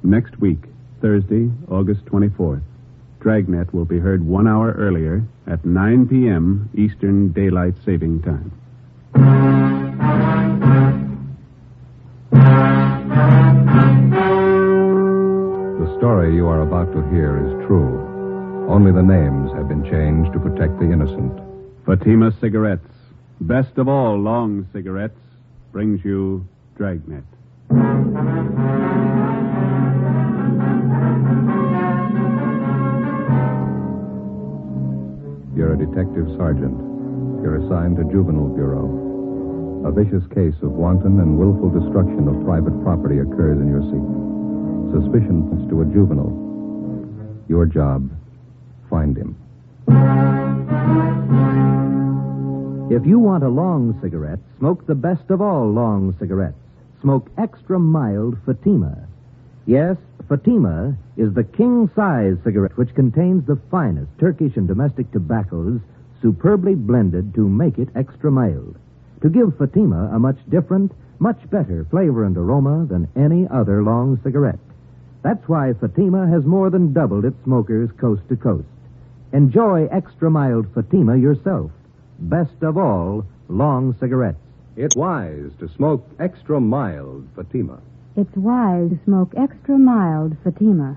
Next week, Thursday, August 24th, Dragnet will be heard 1 hour earlier at 9 p.m. Eastern Daylight Saving Time. The story you are about to hear is true. Only the names have been changed to protect the innocent. Fatima Cigarettes, best of all long cigarettes, brings you Dragnet. You're a detective sergeant. You're assigned to Juvenile Bureau. A vicious case of wanton and willful destruction of private property occurs in your seat. Suspicion points to a juvenile. Your job, find him. If you want a long cigarette, smoke the best of all long cigarettes. Smoke extra mild Fatima. Yes, Fatima is the king-size cigarette which contains the finest Turkish and domestic tobaccos superbly blended to make it extra mild, to give Fatima a much different, much better flavor and aroma than any other long cigarette. That's why Fatima has more than doubled its smokers coast to coast. Enjoy extra mild Fatima yourself. Best of all, long cigarettes. It's wise to smoke extra mild Fatima. It's wise to smoke extra mild Fatima.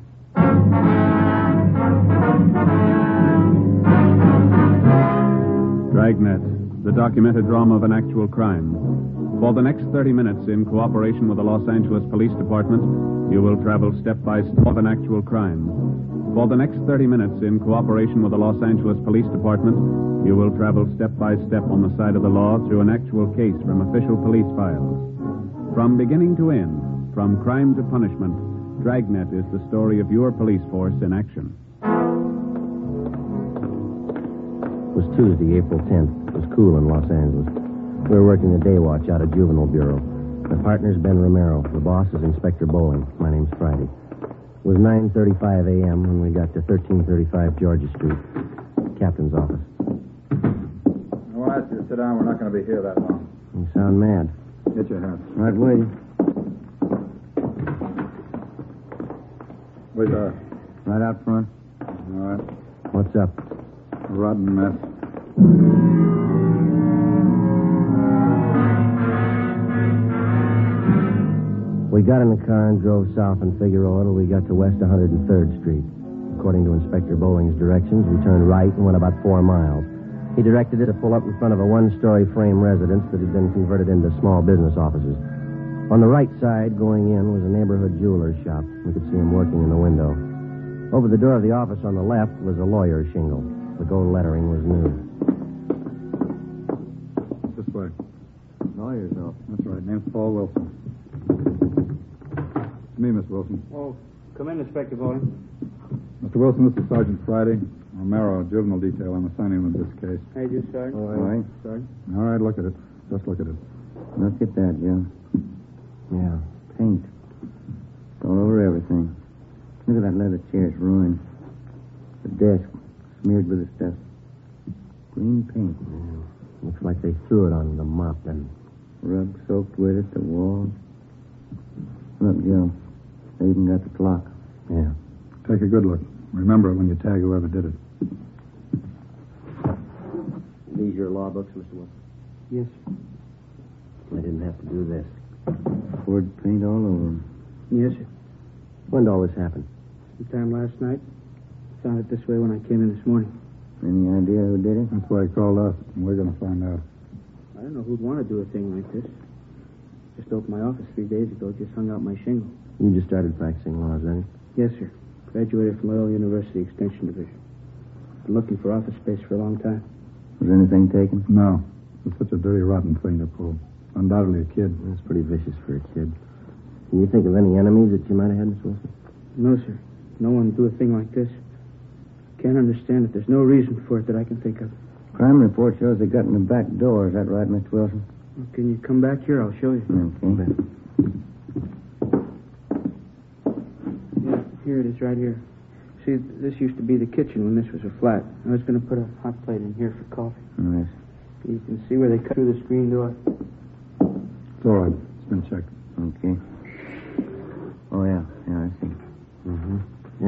Dragnet, the documented drama of an actual crime. For the next 30 minutes, in cooperation with the Los Angeles Police Department, you will travel step by step of an actual crime. For the next 30 minutes, in cooperation with the Los Angeles Police Department, you will travel step by step on the side of the law through an actual case from official police files. From beginning to end, from crime to punishment, Dragnet is the story of your police force in action. It was Tuesday, April 10th. It was cool in Los Angeles. We were working the day watch out of Juvenile Bureau. My partner's Ben Romero. The boss is Inspector Bowling. My name's Friday. It was 9:35 a.m. when we got to 1335 Georgia Street. Captain's office. I want to ask you to sit down. We're not going to be here that long. You sound mad. Get your hat. Right with you. Where's our... Right out front. All right. What's up? A rotten mess. We got in the car and drove south in Figueroa till we got to West 103rd Street. According to Inspector Bowling's directions, we turned right and went about 4 miles. He directed it to pull up in front of a one-story frame residence that had been converted into small business offices. On the right side, going in, was a neighborhood jeweler's shop. We could see him working in the window. Over the door of the office on the left was a lawyer's shingle. The gold lettering was new. This way. Lawyer's office. That's right. Name's Paul Wilson. It's me, Miss Wilson. Oh, come in, Inspector Bowling. Mr. Wilson, this is Sergeant Friday. Romero, juvenile detail. I'm assigning him to this case. How you do, Sergeant? All right. Sergeant. All right, look at it. Just look at it. Look at that, Joe. Yeah, paint. It's all over everything. Look at that leather chair. It's ruined. The desk smeared with the stuff. Green paint. Yeah. Looks like they threw it on the mop then. Rug soaked with it, the wall. Look, Joe. They even got the clock. Yeah. Take a good look. Remember it when you tag whoever did it. These your law books, Mr. Wilson? Yes. I didn't have to do this. Poured paint all over them. Yes, sir. When did all this happen? Sometime last night. Found it this way when I came in this morning. Any idea who did it? That's why he called us, and we're going to find out. I don't know who'd want to do a thing like this. Just opened my office 3 days ago. Just hung out my shingle. You just started practicing law, is that it? Yes, sir. Graduated from Loyola University Extension Division. Been looking for office space for a long time. Was anything taken? No. It's such a dirty, rotten thing to pull. Undoubtedly a kid. That's pretty vicious for a kid. Can you think of any enemies that you might have had, Miss Wilson? No, sir. No one would do a thing like this. Can't understand it. There's no reason for it that I can think of. Crime report shows they got in the back door. Is that right, Mr. Wilson? Well, can you come back here? I'll show you. Okay. Yeah, here it is right here. See, this used to be the kitchen when this was a flat. I was going to put a hot plate in here for coffee. Nice. You can see where they cut through the screen door. It's all right. It's been checked. Okay. Oh, yeah. Yeah, I see.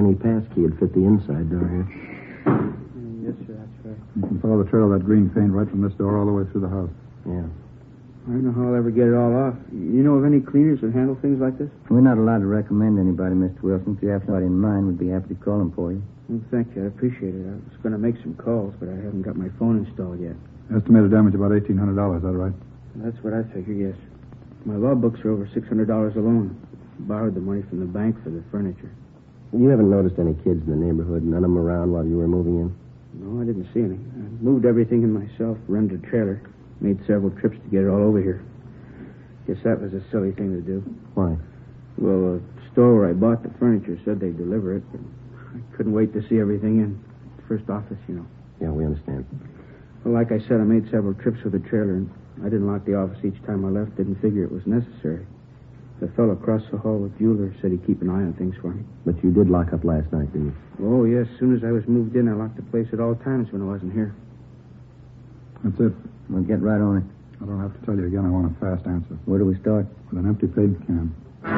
tiny pass key would fit the inside door here. Yes, sir, that's right. You can follow the trail of that green paint right from this door all the way through the house. Yeah. I don't know how I'll ever get it all off. You know of any cleaners that handle things like this? We're not allowed to recommend anybody, Mr. Wilson. If you have somebody in mind, we'd be happy to call them for you. Well, thank you. I appreciate it. I was going to make some calls, but I haven't got my phone installed yet. Estimated damage about $1,800, is that right? That's what I figure, yes. My law books are over $600 alone. Borrowed the money from the bank for the furniture. You haven't noticed any kids in the neighborhood, none of them around while you were moving in? No, I didn't see any. I moved everything in myself, rented a trailer, made several trips to get it all over here. Guess that was a silly thing to do. Why? Well, the store where I bought the furniture said they'd deliver it, but I couldn't wait to see everything in. First office, you know. Yeah, we understand. Well, like I said, I made several trips with the trailer, and I didn't lock the office each time I left. Didn't figure it was necessary. The fellow across the hall with jeweler said he'd keep an eye on things for me. But you did lock up last night, didn't you? Oh, yes. As soon as I was moved in, I locked the place at all times when I wasn't here. That's it. We'll get right on it. I don't have to tell you again. I want a fast answer. Where do we start? With an empty paint can.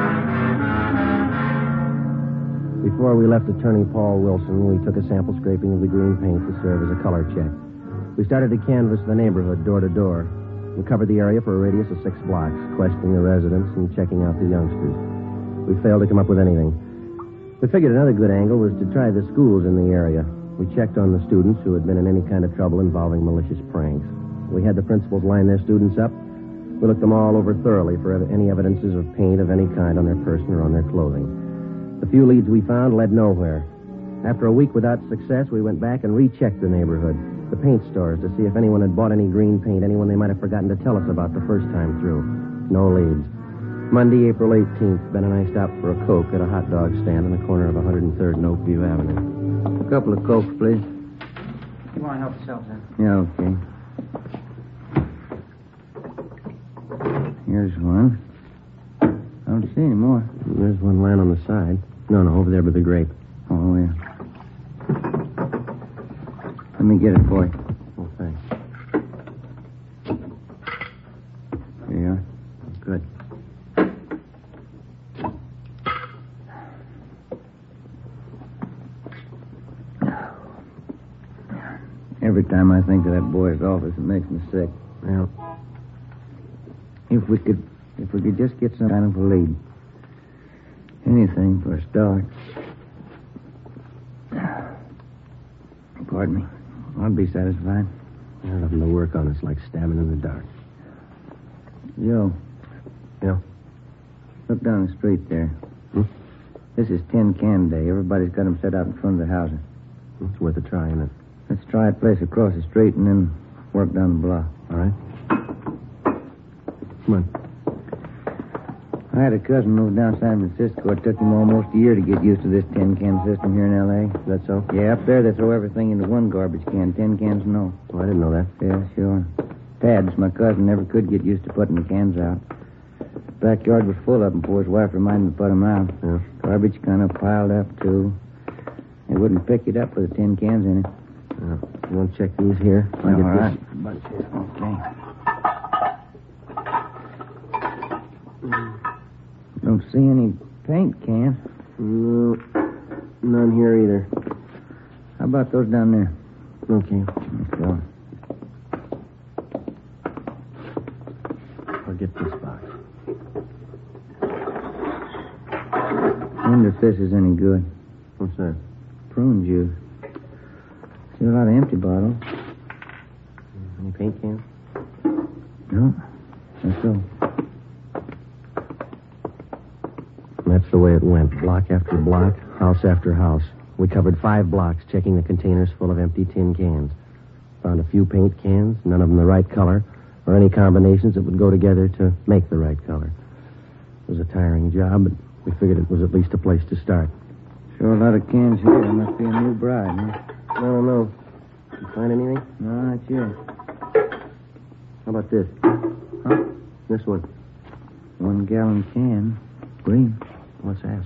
Before we left Attorney Paul Wilson, we took a sample scraping of the green paint to serve as a color check. We started to canvass the neighborhood door to door. We covered the area for a radius of 6 blocks, questioning the residents and checking out the youngsters. We failed to come up with anything. We figured another good angle was to try the schools in the area. We checked on the students who had been in any kind of trouble involving malicious pranks. We had the principals line their students up. We looked them all over thoroughly for any evidences of paint of any kind on their person or on their clothing. The few leads we found led nowhere. After a week without success, we went back and rechecked the neighborhood, the paint stores, to see if anyone had bought any green paint, anyone they might have forgotten to tell us about the first time through. No leads. Monday, April 18th, Ben and I stopped for a Coke at a hot dog stand on the corner of 103rd and Oakview Avenue. A couple of Cokes, please. You want to help yourself, then? Yeah, okay. Here's one. I don't see any more. There's one lying on the side. No, over there by the grape. Oh, yeah. Let me get it for you. Oh, thanks. Here you are. Good. Every time I think of that boy's office, it makes me sick. Well, If we could just get some kind of a lead. Anything for a start. Pardon me. I'll be satisfied. nothing to work on. It's like stabbing in the dark. Joe. Yeah? Look down the street there. Hmm? This is Tin Can Day. Everybody's got them set out in front of the houses. It's worth a try, isn't it? Let's try a place across the street and then work down the block. All right. Come on. I had a cousin move down San Francisco. It took him almost a year to get used to this tin can system here in L.A. Is that so? Yeah, up there they throw everything into one garbage can. Tin cans, no. Oh, I didn't know that. Yeah, sure. Tads, my cousin, never could get used to putting the cans out. Backyard was full of them before his wife reminded him to put them out. Yeah. Garbage kind of piled up, too. They wouldn't pick it up with the tin cans in it. You want to check these here? All get right. this bunch here. Okay. Don't see any paint cans. No, none here either. How about those down there? Okay. Let's go. I'll get this box. Wonder if this is any good. What's that? Prune juice. See a lot of empty bottles. Any paint cans? No. Let's go. That's the way it went. Block after block, house after house. We covered 5 blocks, checking the containers full of empty tin cans. Found a few paint cans, none of them the right color, or any combinations that would go together to make the right color. It was a tiring job, but we figured it was at least a place to start. Sure a lot of cans here. There must be a new bride, huh? I don't know. Did you find anything? No, not yet. How about this? Huh? This one. 1 gallon can. Green. What's that?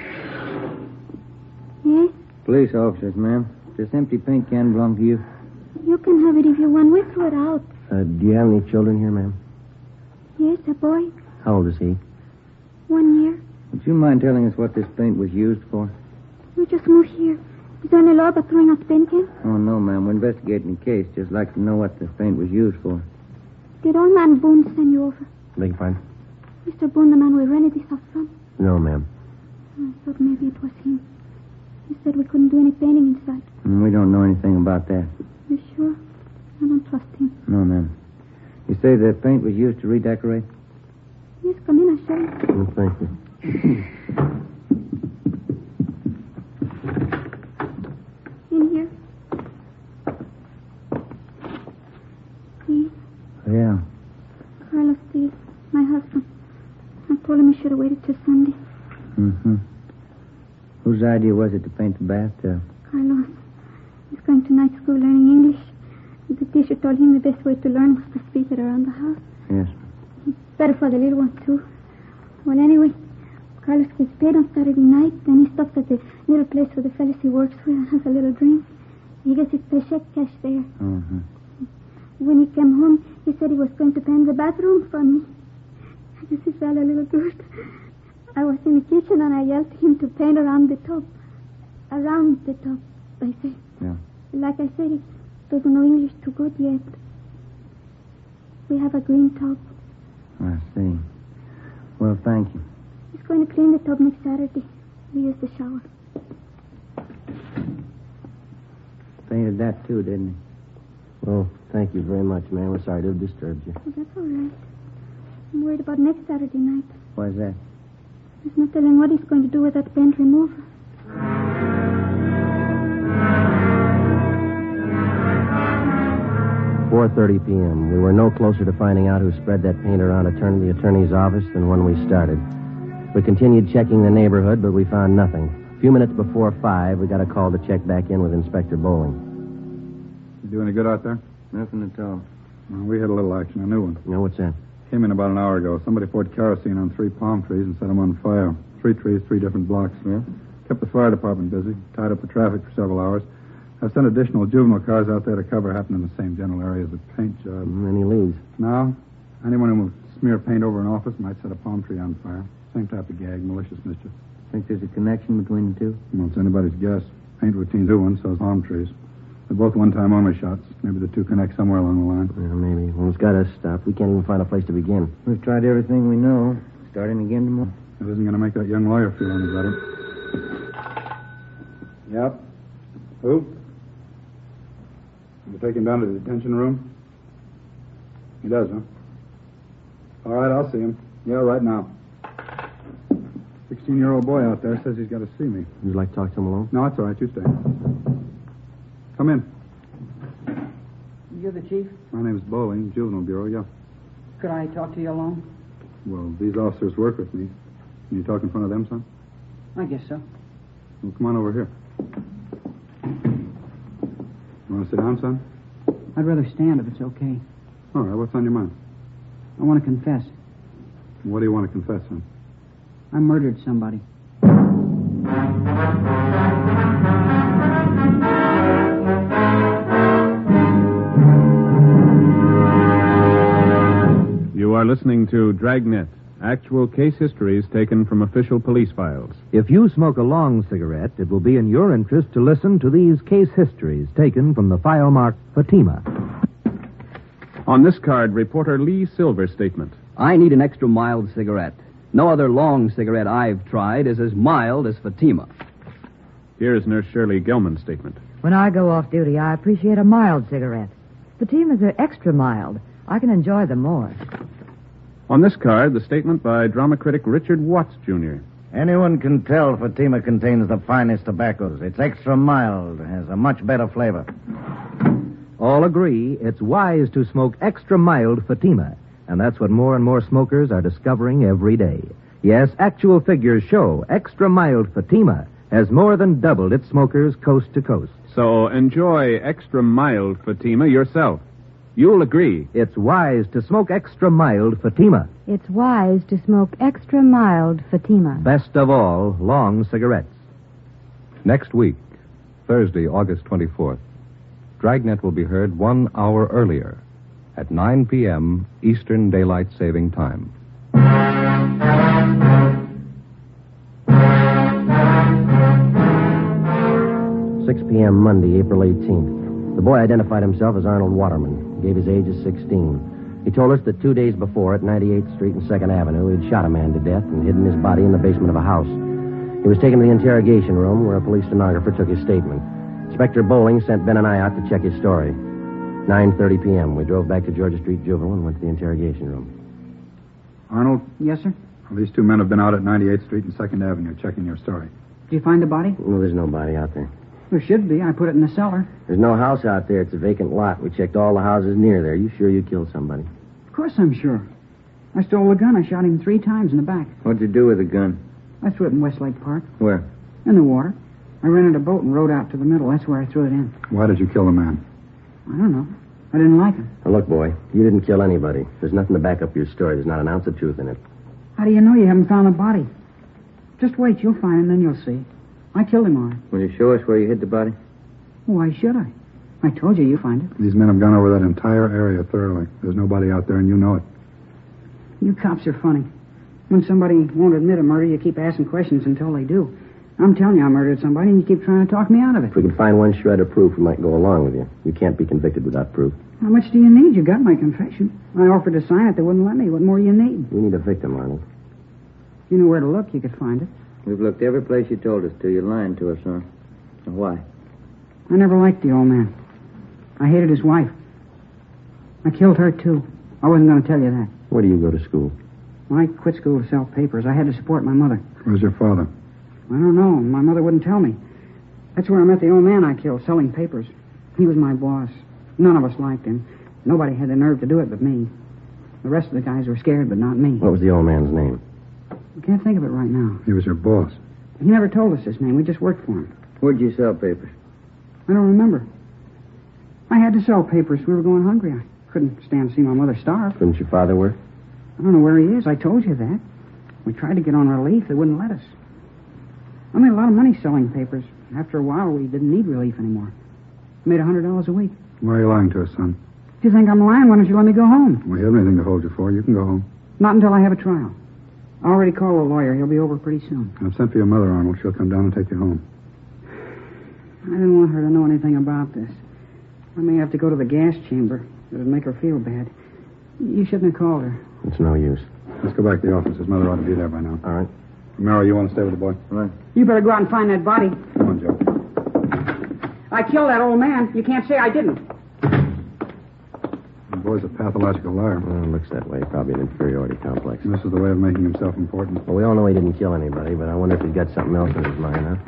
Yes? Police officers, ma'am. This empty paint can belong to you? You can have it if you want. We threw it out. Do you have any children here, ma'am? Yes, a boy. How old is he? 1 year. Would you mind telling us what this paint was used for? We just moved here. Is there any law about throwing out paint cans? Oh, no, ma'am. We're investigating the case. Just like to know what the paint was used for. Did old man Boone send you over? Beg your pardon? Mr. Boone, the man we rented this house from? No, ma'am. I thought maybe it was him. He said we couldn't do any painting inside. We don't know anything about that. You sure? I don't trust him. No, ma'am. You say the paint was used to redecorate? Yes, come in, I'll show you. Thank you. In here. See? Yeah. Carlos, please. My husband. I told him he should have waited till Sunday. Mm-hmm. Whose idea was it to paint the bathtub? Carlos. He's going to night school learning English. The teacher told him the best way to learn was to speak it around the house. Yes. Better for the little one, too. Well, anyway, Carlos gets paid on Saturday night, then he stops at the little place where the fellas he works with and has a little drink. He gets his paycheck cash there. Mm-hmm. When he came home, he said he was going to paint the bathroom for me. I guess he felt a little good. I was in the kitchen and I yelled to him to paint around the top. Around the top, I said. Yeah. Like I said, he doesn't know English too good yet. We have a green tub. I see. Well, thank you. He's going to clean the tub next Saturday. We use the shower. Painted that, too, didn't he? Well, thank you very much, ma'am. We're sorry to have disturbed you. Oh, that's all right. I'm worried about next Saturday night. Why is that? There's no telling what he's going to do with that paint remover. 4:30 p.m. We were no closer to finding out who spread that paint around the attorney's office than when we started. We continued checking the neighborhood, but we found nothing. A few minutes before 5, we got a call to check back in with Inspector Bowling. You do any good out there? Nothing at all. Well, we had a little action, a new one. No, what's that? Came in about an hour ago. Somebody poured kerosene on 3 palm trees and set them on fire. 3 trees, 3 different blocks. Yeah? Kept the fire department busy. Tied up the traffic for several hours. I've sent additional juvenile cars out there to cover happened in the same general area as the paint job. Any leads? Now, anyone who will smear paint over an office might set a palm tree on fire. Same type of gag, malicious mischief. Think there's a connection between the two? Well, it's anybody's guess. Paint routine's doing, so is palm trees. They're both one-time only shots. Maybe the two connect somewhere along the line. Yeah, maybe. Well, it's got to stop. We can't even find a place to begin. We've tried everything we know. Starting again tomorrow. It isn't going to make that young lawyer feel any better. Yep. Who? You take him down to the detention room? He does, huh? All right, I'll see him. Yeah, right now. 16-year-old boy out there says he's got to see me. Would you like to talk to him alone? No, it's all right. You stay. Come in. You're the chief? My name's Bowling, Juvenile Bureau, yeah. Could I talk to you alone? Well, these officers work with me. Can you talk in front of them, son? I guess so. Well, come on over here. You want to sit down, son? I'd rather stand if it's okay. All right, what's on your mind? I want to confess. What do you want to confess, son? I murdered somebody. You are listening to Dragnet, actual case histories taken from official police files. If you smoke a long cigarette, it will be in your interest to listen to these case histories taken from the file marked Fatima. On this card, reporter Lee Silver's statement. I need an extra mild cigarette. No other long cigarette I've tried is as mild as Fatima. Here is Nurse Shirley Gelman's statement. When I go off duty, I appreciate a mild cigarette. Fatimas are extra mild. I can enjoy them more. On this card, the statement by drama critic Richard Watts, Jr. Anyone can tell Fatima contains the finest tobaccos. It's extra mild, has a much better flavor. All agree it's wise to smoke extra mild Fatima, and that's what more and more smokers are discovering every day. Yes, actual figures show extra mild Fatima has more than doubled its smokers coast to coast. So enjoy extra mild Fatima yourself. You'll agree. It's wise to smoke extra mild Fatima. It's wise to smoke extra mild Fatima. Best of all, long cigarettes. Next week, Thursday, August 24th, Dragnet will be heard 1 hour earlier at 9 p.m. Eastern Daylight Saving Time. 6 p.m. Monday, April 18th. The boy identified himself as Arnold Waterman. Gave his age as 16. He told us that 2 days before, at 98th Street and 2nd Avenue, he'd shot a man to death and hidden his body in the basement of a house. He was taken to the interrogation room where a police stenographer took his statement. Inspector Bowling sent Ben and I out to check his story. 9:30 p.m. We drove back to Georgia Street Juvenile and went to the interrogation room. Arnold? Yes, sir? Well, these two men have been out at 98th Street and 2nd Avenue checking your story. Did you find the body? No, there's no body out there. There should be. I put it in the cellar. There's no house out there. It's a vacant lot. We checked all the houses near there. You sure you killed somebody? Of course I'm sure. I stole the gun. I shot him 3 times in the back. What'd you do with the gun? I threw it in Westlake Park. Where? In the water. I rented a boat and rowed out to the middle. That's where I threw it in. Why did you kill the man? I don't know. I didn't like him. Now, look, boy, you didn't kill anybody. There's nothing to back up your story. There's not an ounce of truth in it. How do you know you haven't found the body? Just wait. You'll find him, then you'll see. I killed him all right. Will you show us where you hid the body? Why should I? I told you find it. These men have gone over that entire area thoroughly. There's nobody out there, and you know it. You cops are funny. When somebody won't admit a murder, you keep asking questions until they do. I'm telling you I murdered somebody, and you keep trying to talk me out of it. If we can find one shred of proof, we might go along with you. You can't be convicted without proof. How much do you need? You got my confession. I offered to sign it. They wouldn't let me. What more do you need? We need a victim, Arnold. If you knew where to look, you could find it. We've looked every place you told us to. You're lying to us, huh? Why? I never liked the old man. I hated his wife. I killed her, too. I wasn't going to tell you that. Where do you go to school? Well, I quit school to sell papers. I had to support my mother. Where's your father? I don't know. My mother wouldn't tell me. That's where I met the old man I killed, selling papers. He was my boss. None of us liked him. Nobody had the nerve to do it but me. The rest of the guys were scared, but not me. What was the old man's name? I can't think of it right now. He was your boss. He never told us his name. We just worked for him. Where'd you sell papers? I don't remember. I had to sell papers. We were going hungry. I couldn't stand to see my mother starve. Couldn't your father work? I don't know where he is. I told you that. We tried to get on relief. They wouldn't let us. I made a lot of money selling papers. After a while, we didn't need relief anymore. I made $100 a week. Why are you lying to us, son? If you think I'm lying, why don't you let me go home? We haven't anything to hold you for. You can go home. Not until I have a trial. I already called a lawyer. He'll be over pretty soon. I've sent for your mother, Arnold. She'll come down and take you home. I didn't want her to know anything about this. I may have to go to the gas chamber. It'd make her feel bad. You shouldn't have called her. It's no use. Let's go back to the office. His mother ought to be there by now. All right. Romero, you want to stay with the boy? All right. You better go out and find that body. Come on, Joe. I killed that old man. You can't say I didn't. The boy's a pathological liar. Well, it looks that way. Probably an inferiority complex. This is the way of making himself important. Well, we all know he didn't kill anybody, but I wonder if he's got something else in his mind, huh?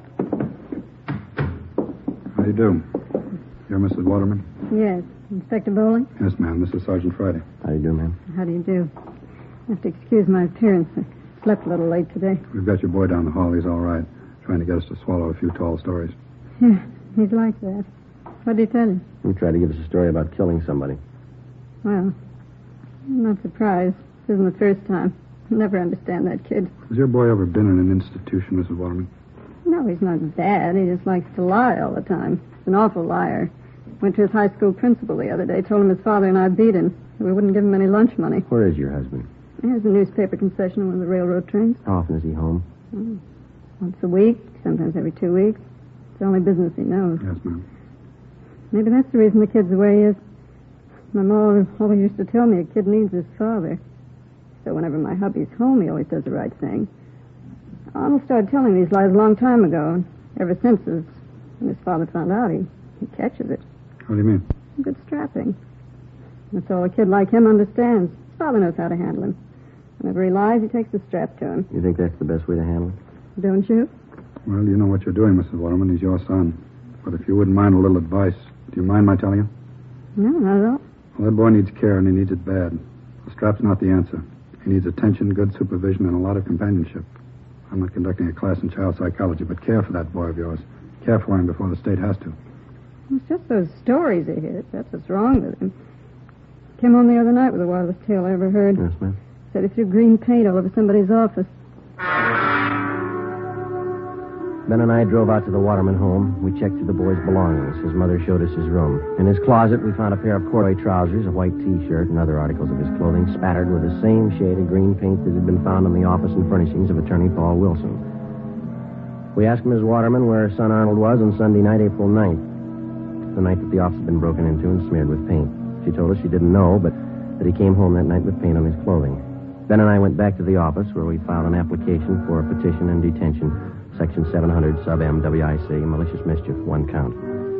How do you do? You're Mrs. Waterman? Yes. Inspector Bowling? Yes, ma'am. This is Sergeant Friday. How do you do, ma'am? How do you do? You have to excuse my appearance. I slept a little late today. We've got your boy down the hall. He's all right. Trying to get us to swallow a few tall stories. Yeah, he's like that. What did he tell you? He tried to give us a story about killing somebody. Well, I'm not surprised. This isn't the first time. I'll never understand that kid. Has your boy ever been in an institution, Mrs. Waterman? No, he's not bad. He just likes to lie all the time. He's an awful liar. Went to his high school principal the other day, told him his father and I beat him. We wouldn't give him any lunch money. Where is your husband? He has a newspaper concession on one of the railroad trains. How often is he home? Once a week, sometimes every 2 weeks. It's the only business he knows. Yes, ma'am. Maybe that's the reason the kid's the way he is. My mom always used to tell me a kid needs his father. So whenever my hubby's home, he always does the right thing. Arnold started telling these lies a long time ago, and ever since, when his father found out, he catches it. What do you mean? Good strapping. That's all a kid like him understands. His father knows how to handle him. Whenever he lies, he takes the strap to him. You think that's the best way to handle it? Don't you? Well, you know what you're doing, Mrs. Waterman. He's your son. But if you wouldn't mind a little advice, do you mind my telling you? No, not at all. Well, that boy needs care, and he needs it bad. The strap's not the answer. He needs attention, good supervision, and a lot of companionship. I'm not conducting a class in child psychology, but care for that boy of yours. Care for him before the state has to. It's just those stories he hears. That's what's wrong with him. Came home the other night with the wildest tale I ever heard. Yes, ma'am. Said he threw green paint all over somebody's office. Ben and I drove out to the Waterman home. We checked through the boy's belongings. His mother showed us his room. In his closet, we found a pair of corduroy trousers, a white T-shirt, and other articles of his clothing spattered with the same shade of green paint that had been found in the office and furnishings of Attorney Paul Wilson. We asked Ms. Waterman where her son Arnold was on Sunday night, April 9th, the night that the office had been broken into and smeared with paint. She told us she didn't know, but that he came home that night with paint on his clothing. Ben and I went back to the office where we filed an application for a petition and detention, Section 700, sub M, WIC, malicious mischief, 1 count.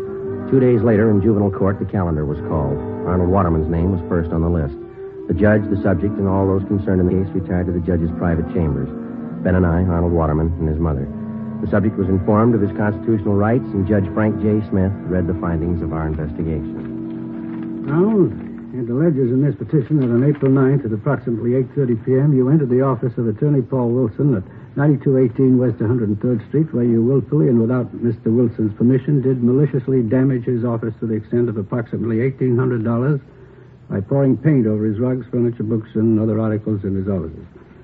2 days later, in juvenile court, the calendar was called. Arnold Waterman's name was first on the list. The judge, the subject, and all those concerned in the case retired to the judge's private chambers. Ben and I, Arnold Waterman, and his mother. The subject was informed of his constitutional rights, and Judge Frank J. Smith read the findings of our investigation. Arnold, it alleges in this petition that on April 9th at approximately 8:30 p.m., you entered the office of Attorney Paul Wilson at 9218 West 103rd Street, where you willfully and without Mr. Wilson's permission did maliciously damage his office to the extent of approximately $1,800 by pouring paint over his rugs, furniture, books, and other articles in his offices.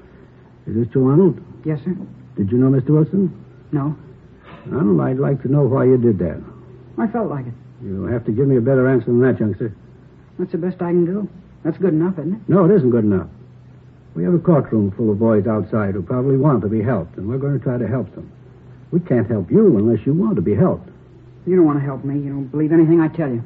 Is this true, Arnold? Yes, sir. Did you know Mr. Wilson? No. Arnold, I'd like to know why you did that. I felt like it. You'll have to give me a better answer than that, youngster. That's the best I can do. That's good enough, isn't it? No, it isn't good enough. We have a courtroom full of boys outside who probably want to be helped, and we're going to try to help them. We can't help you unless you want to be helped. You don't want to help me. You don't believe anything I tell you.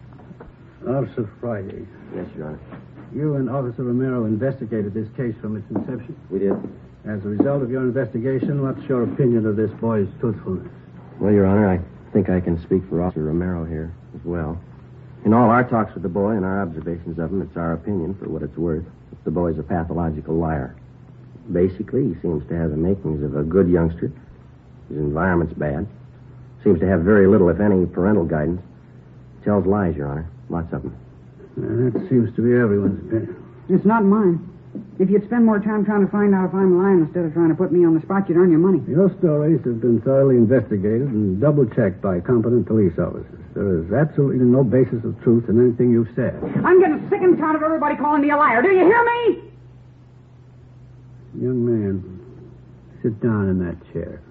Officer Friday. Yes, Your Honor. You and Officer Romero investigated this case from its inception. We did. As a result of your investigation, what's your opinion of this boy's truthfulness? Well, Your Honor, I think I can speak for Officer Romero here as well. In all our talks with the boy and our observations of him, it's our opinion, for what it's worth, that the boy's a pathological liar. Basically, he seems to have the makings of a good youngster. His environment's bad. Seems to have very little, if any, parental guidance. Tells lies, Your Honor. Lots of them. That seems to be everyone's opinion. It's not mine. If you'd spend more time trying to find out if I'm lying instead of trying to put me on the spot, you'd earn your money. Your stories have been thoroughly investigated and double-checked by competent police officers. There is absolutely no basis of truth in anything you've said. I'm getting sick and tired of everybody calling me a liar. Do you hear me? Young man, sit down in that chair.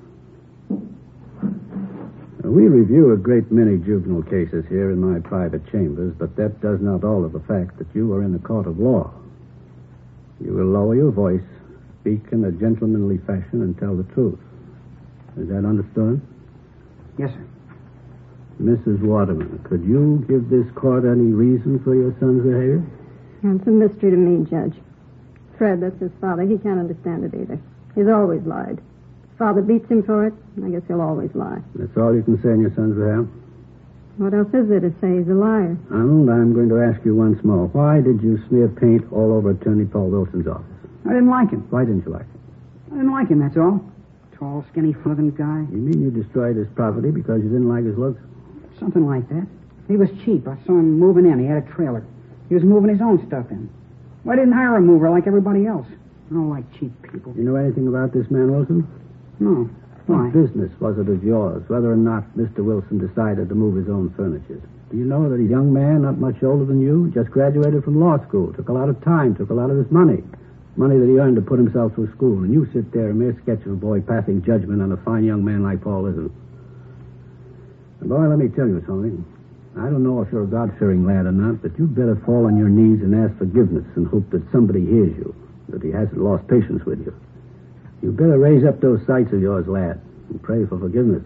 We review a great many juvenile cases here in my private chambers, but that does not alter the fact that you are in a court of law. You will lower your voice, speak in a gentlemanly fashion, and tell the truth. Is that understood? Yes, sir. Mrs. Waterman, could you give this court any reason for your son's behavior? It's a mystery to me, Judge. Fred, that's his father. He can't understand it either. He's always lied. His father beats him for it. I guess he'll always lie. That's all you can say on your son's behalf? What else is there to say? He's a liar. Arnold, I'm going to ask you once more. Why did you smear paint all over Attorney Paul Wilson's office? I didn't like him. Why didn't you like him? I didn't like him, that's all. Tall, skinny, flippant guy. You mean you destroyed his property because you didn't like his looks? Something like that. He was cheap. I saw him moving in. He had a trailer. He was moving his own stuff in. Why didn't hire a mover like everybody else? I don't like cheap people. You know anything about this man, Wilson? No. Why? What business was it of yours, whether or not Mr. Wilson decided to move his own furniture? Do you know that a young man, not much older than you, just graduated from law school, took a lot of time, took a lot of his money that he earned to put himself through school, and you sit there, a mere sketch of a boy passing judgment on a fine young man like Paul isn't. And boy, let me tell you something. I don't know if you're a God-fearing lad or not, but you'd better fall on your knees and ask forgiveness and hope that somebody hears you, that he hasn't lost patience with you. You better raise up those sights of yours, lad, and pray for forgiveness.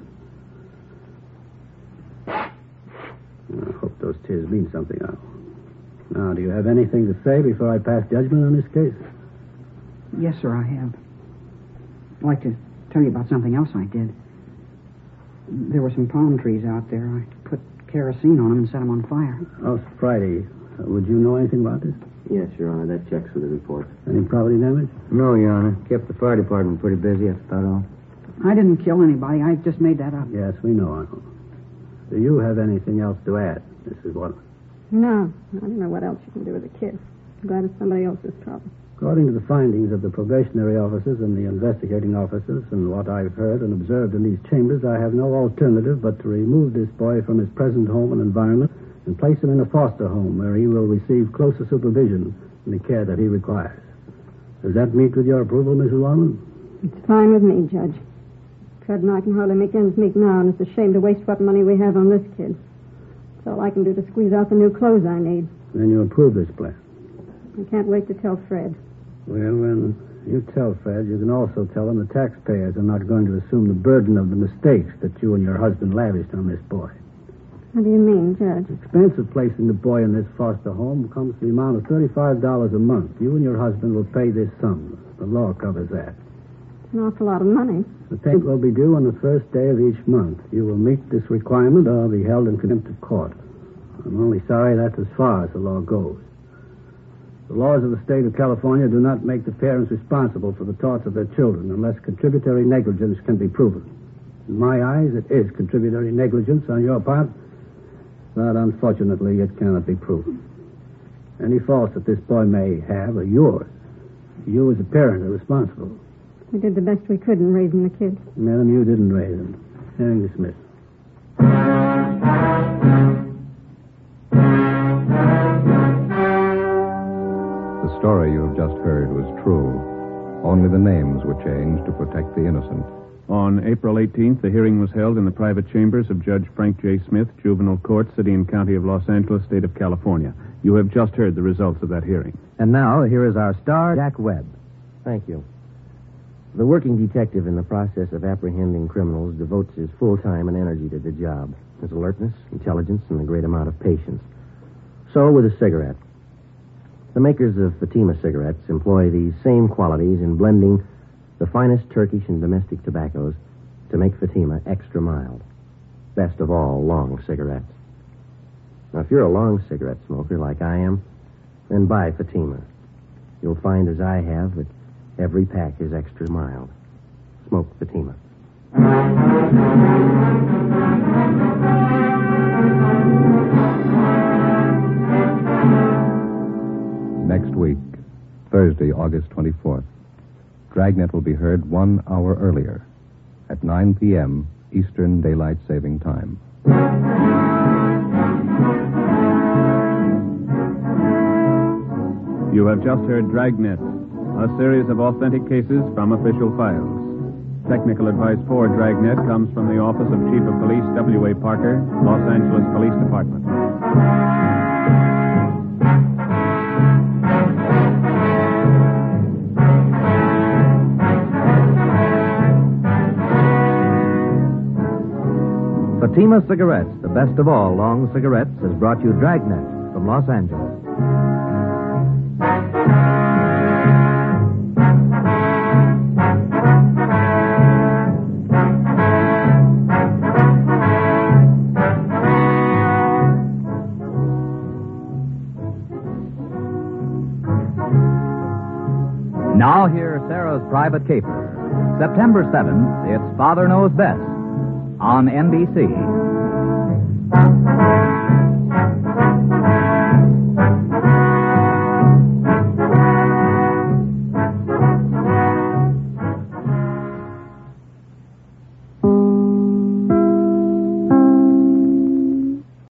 I hope those tears mean something now. Do you have anything to say before I pass judgment on this case? Yes, sir, I have. I'd like to tell you about something else I did. There were some palm trees out there. I put kerosene on them and set them on fire. Oh, Friday. Would you know anything about this? Yes, Your Honor. That checks with the report. Any property damage? No, Your Honor. Kept the fire department pretty busy, that's about all. I didn't kill anybody. I just made that up. Yes, we know, Arnold. Do you have anything else to add, Mrs. Waterman? No. I don't know what else you can do with a kid. I'm glad it's somebody else's problem. According to the findings of the probationary officers and the investigating officers and what I've heard and observed in these chambers, I have no alternative but to remove this boy from his present home and environment and place him in a foster home where he will receive closer supervision and the care that he requires. Does that meet with your approval, Mrs. Waterman? It's fine with me, Judge. Fred and I can hardly make ends meet now, and it's a shame to waste what money we have on this kid. It's all I can do to squeeze out the new clothes I need. Then you approve this plan. I can't wait to tell Fred. Well, when you tell Fred, you can also tell him the taxpayers are not going to assume the burden of the mistakes that you and your husband lavished on this boy. What do you mean, Judge? The expense of placing the boy in this foster home comes to the amount of $35 a month. You and your husband will pay this sum. The law covers that. An awful lot of money. The payment will be due on the first day of each month. You will meet this requirement or be held in contempt of court. I'm only sorry that's as far as the law goes. The laws of the state of California do not make the parents responsible for the torts of their children unless contributory negligence can be proven. In my eyes, it is contributory negligence on your part, but unfortunately, it cannot be proven. Any faults that this boy may have are yours. You as a parent are responsible. We did the best we could in raising the kid. Madam, you didn't raise him. Hearing dismissed. The story you have just heard was true. Only the names were changed to protect the innocent. On April 18th, the hearing was held in the private chambers of Judge Frank J. Smith, Juvenile Court, City and County of Los Angeles, State of California. You have just heard the results of that hearing. And now, here is our star, Jack Webb. Thank you. The working detective in the process of apprehending criminals devotes his full time and energy to the job. His alertness, intelligence, and a great amount of patience. So with a cigarette. The makers of Fatima cigarettes employ these same qualities in blending the finest Turkish and domestic tobaccos to make Fatima extra mild. Best of all, long cigarettes. Now, if you're a long cigarette smoker like I am, then buy Fatima. You'll find, as I have, that every pack is extra mild. Smoke Fatima. Next week, Thursday, August 24th, Dragnet will be heard 1 hour earlier at 9 p.m. Eastern Daylight Saving Time. You have just heard Dragnet, a series of authentic cases from official files. Technical advice for Dragnet comes from the Office of Chief of Police W.A. Parker, Los Angeles Police Department. Fatima Cigarettes, the best of all long cigarettes, has brought you Dragnet from Los Angeles. Now hear Sarah's Private Caper. September 7th, it's Father Knows Best on NBC.